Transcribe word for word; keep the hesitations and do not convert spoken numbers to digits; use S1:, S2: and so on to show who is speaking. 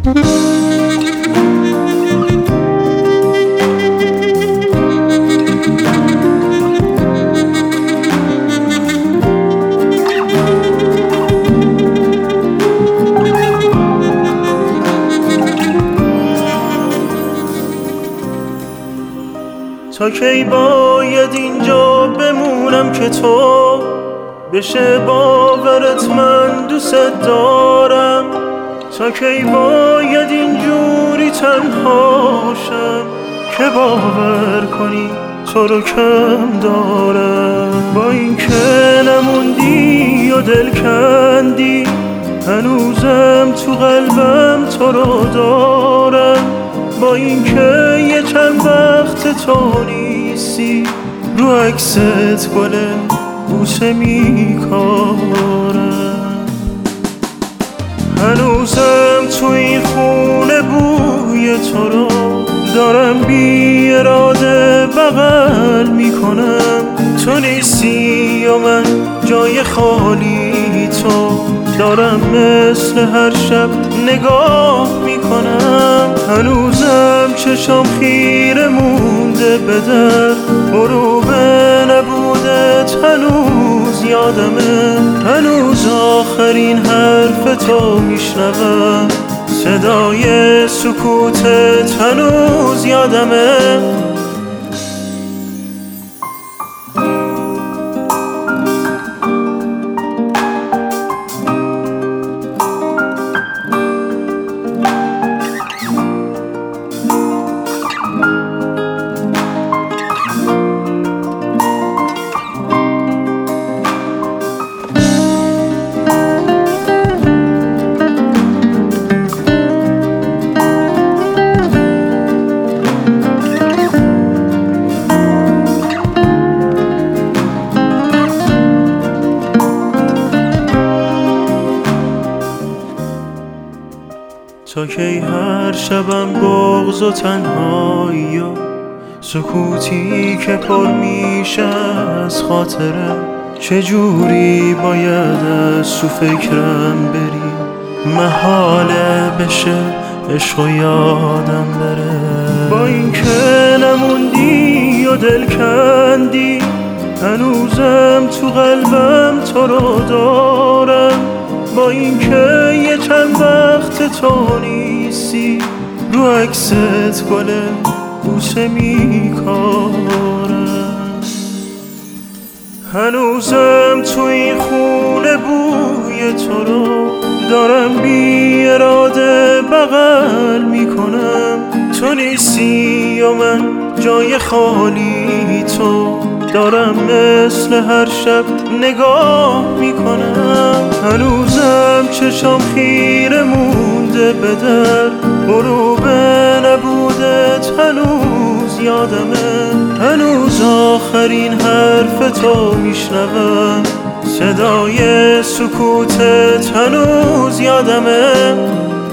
S1: تا کی باید اینجا بمونم که تو بشه باورت من دوست دارم؟ تا کی باید اینجوری تنهاشم که باور کنی تو رو کم دارم؟ با این که نموندی و دل کندی هنوزم تو قلبم تو رو دارم. با این که یه چند وقت تو نیستی رو عکست گل بوسه میکارم. هنوزم تو این خونه بوی تو رو دارم بی اراده بغل میکنم. تو نیستی و من جای خالی تو دارم مثل هر شب نگاه میکنم. هنوزم چشم خیره مونده به در غروب نبودت هنوز یادمه. هنوز آخرین حرف تو میشنوم صدای سکوتت هنوز یادمه. تا کی هر شبم بغض و تنهایی و سکوتی که پر میشه از خاطرم؟ چجوری باید از تو فکرم بری محاله بشه عشق و یادم بره؟ با این که نموندی و دل کندی هنوزم تو قلبم تو رو دارم. با این که یه چند وقت تو نیستی رو عکست گل بوسه میکارم. هنوزم تو این خونه بوی تو رو دارم بی اراده بغل میکنم. تو نیستی و من جای خالی تو دارم مثل هر شب نگاه میکنم. هنوزم چشم خیره مونده به در غروب نبودت هنوز یادمه. هنوز آخرین حرف تو میشنوم صدای سکوتت هنوز یادمه.